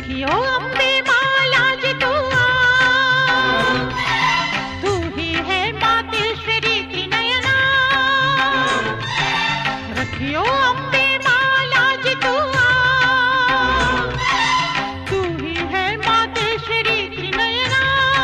रखियो अम्बे माँ लाज तू आ, तू ही है मातेश्वरी त्रिनयना। रखियो अम्बे माँ लाज तू आ, तू ही है मातेश्वरी त्रिनयना।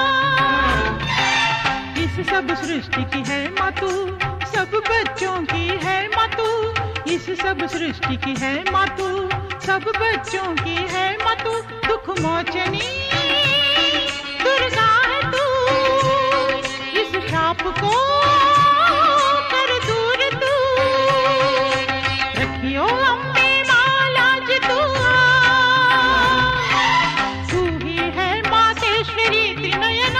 इस सब सृष्टि की है माँ तू, सब बच्चों की है माँ तू। इस सब सृष्टि की है माँ तू, सब बच्चों की है माँ तू। दुख मोचनी दुर्गा है तू, इस शाप को कर दूर तू। रखियो अम्बे माँ लाज तू आ, तू ही है मातेश्वरी त्रिनयना।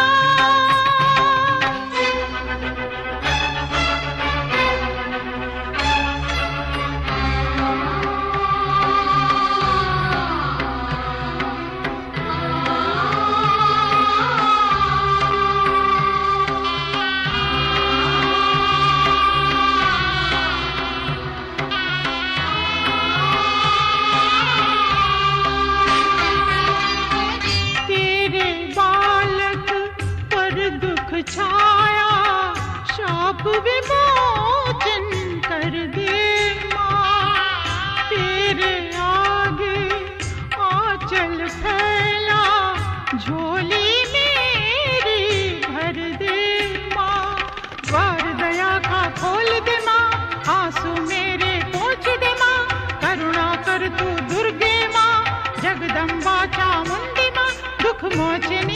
छाया शाप विमोचन कर दे माँ, तेरे आगे आंचल फैला झोली मेरी भर दे माँ। द्वार दया का खोल दे माँ, आंसू मेरे पोंछ दे माँ। करुणा कर तू दुर्गे माँ, जगदम्बा चामुंडी माँ, दुख मोचनी